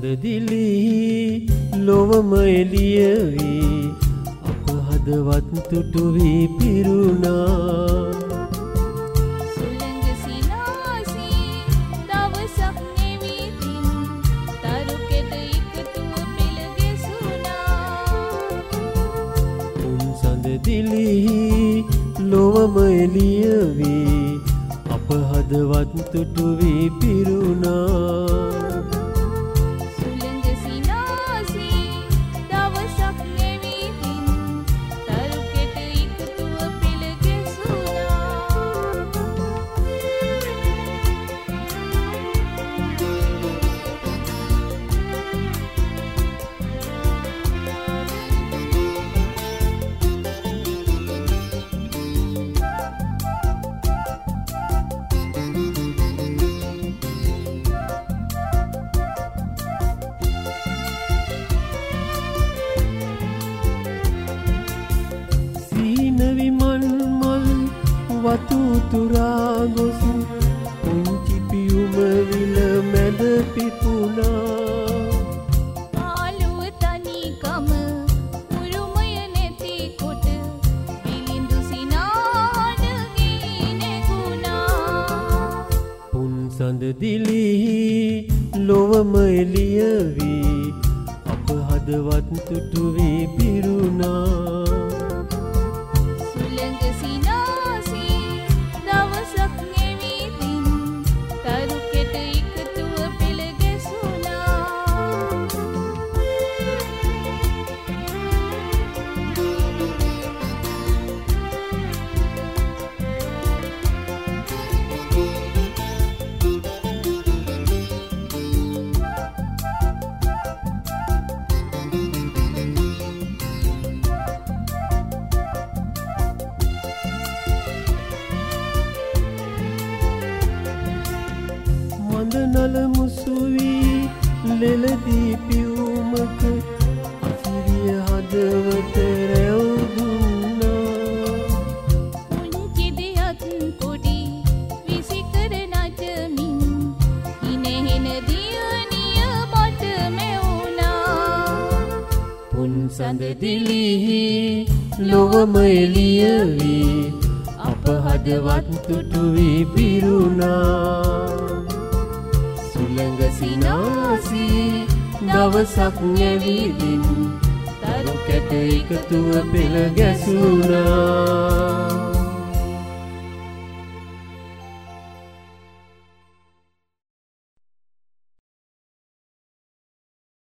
සඳදිලි ලොවම එළිය වී අප හදවත් තුටු වී පිරුණා. සුළඟ සිනාසී දවසක් නෙවිතින් තරුකෙද එකතුව පෙළ ගැසුණා. සඳදිලි ලොවම එළිය වී අප හදවත් තුටු වී පිරුණා. වතු තුරා ගොස් පුංචි පියුම විල මැද පිපුණා. ආලුව තනිකම උරුමය නැති කොට විලිඳු සිනාඩගී නැගුණා. පුන් සඳදිලි ලොවම එළිය වී අප හදවත් තුටු වී පිරුණා. මඳනල මුසුවී ලෙලදී පියුමක අසිරිය හදවත රැවුදුන්නා. පුංචි දෙයක් පොඩි විසිකර නටමින් හිනෙහෙන දියණිය මට මෙවුනා. පුන් සඳදිලි ලොවම එළිය වී අප හදවත් තුටු වී පිරුණා. සුළඟ සිනාසී දවසක් නැවිදින් තරු කැට එකතුව පෙළ ගැසුණා.